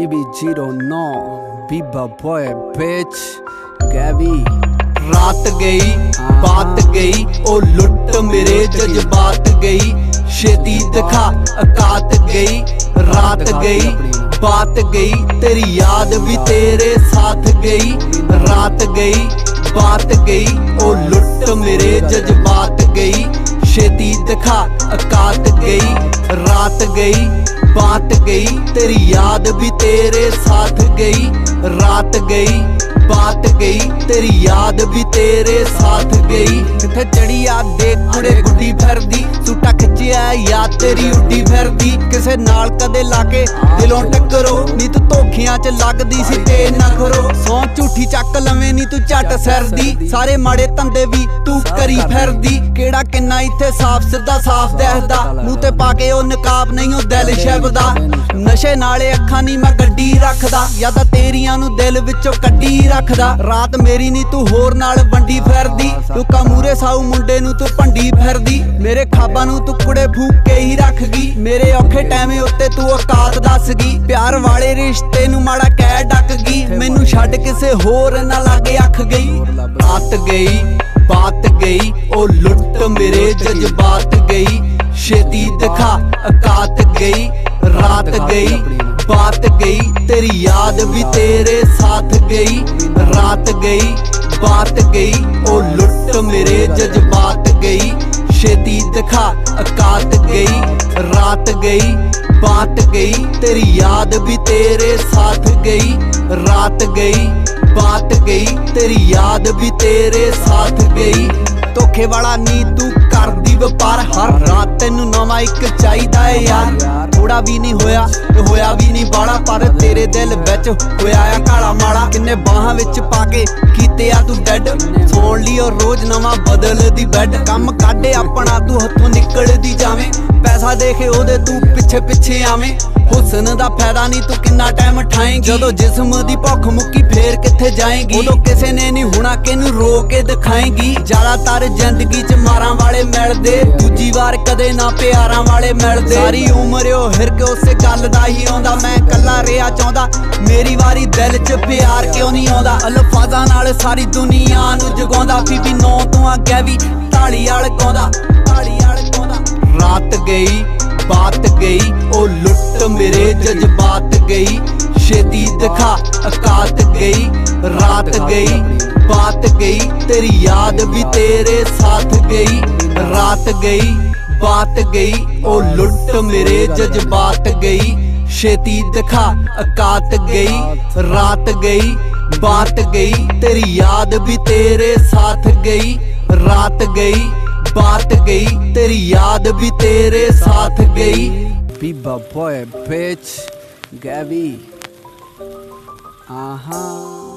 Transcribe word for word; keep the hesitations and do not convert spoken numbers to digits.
B B zero nine Biba boy bitch Gavi रात गई बात गई ओ लुट मेरे जज्बात गई छेती दिखा औकात गई रात गई बात गई तेरी याद भी तेरे साथ गई रात गई बात गई ओ लुट मेरे जज्बात गई छेती दिखा औकात गई रात गई बात गई तेरी याद भी तेरे साथ गई रात गई बात गई तेरी याद भी तेरे साथ गई किथे चढ़ी आ देख कुड़े गुड्डी फिरदी सूटा खिंचिया याद तेरी उड्डी फिरदी किसे नाल कदे लाके दिलों टक्करो नी तू धोखियां च लगदी सी ते ना खरो सौ झूठी चक लवें नी तू झट सरदी सारे माड़े धंधे भी तू करी फिरदी केड़ा किन्ना इत्थे साफ सिद्धा साफ देखदा मूंह ते पाके ओ नकाब नहीं ओ दिल शबदा नशे नाले अखां नी मैं गड्डी रखदा यादां तेरियां नू दिल विचों कड्डी रखदा रात मेरी नी तू होर नाल वंडी फिरदी लुका मूरे साऊ मुंडे नू तू भंडी फिरदी मेरे खाबां नू तू कुड़े फूक के ही रख गई मेरे औखे टाइमे उत्ते तू औकात दस गई प्यार वाले रिश्ते नू माड़ा कह डक गई मैनू छड्ड किसे होर ना लागे अख गई रात गई बात गई ओ लुट मेरे जज्बात गई छेती दिखा औकात गई रात गई बात गई तेरी याद भी तेरे साथ गई रात गई बात गई ओ लुट मेरे जज्बात गई छेती दिखा औकात गई रात गई बात गई तेरी याद भी तेरे साथ गई रात गई बात गई तेरी याद भी तेरे साथ गई धोखे वाला नी तू करदी व्यापार हर रात तेनू नवा इक चाहीदा है यार थोड़ा भी नहीं होया ते होया भी नहीं बाला पर तेरे दिल विच होया आ काला माड़ा किन्ने बाहां विच पाके कीते आ तू डैड सोण लई और रोज नवा बदल दी बैड कम काढे अपना तू हत्थों निकलदी जावें पैसा देखे ओदे तू पिछे पिछे आवें हुसन दा फायदा नहीं तू किन्ना टाइम ठाएंगी जदों जिस्म दी भुख मुक्की फेर किथे जाएंगी उदों किसे ने नहीं होना किनू रो के दिखाएंगी ज्यादातर जिंदगी च मारां वाले मिलदे दूजी वार कदे ना प्यारां वाले मिलदे सारी उम्र ओ हिर के उसे गल दा ही आउंदा मैं कल्ला रिहा चाहुंदा मेरी वारी दिल च प्यार क्यों नहीं आउंदा अल्फाज़ां नाल सारी दुनिया नू जगाउंदा बीबी नौ तों अगे भी ताली वाल गाउंदा ताली वाल गाउंदा रात गई बात गई ओ लुट मेरे जज्बात गई छेती दिखा औकात गई रात गई बात गई तेरी याद भी तेरे साथ गई रात गई बात गई ओ लुट मेरे जज्बात गई छेती दिखा औकात गई रात गई बात गई तेरी याद भी तेरे साथ गई रात गई बात गई तेरी याद भी तेरे साथ गई Biba boy bitch Gavi uh-huh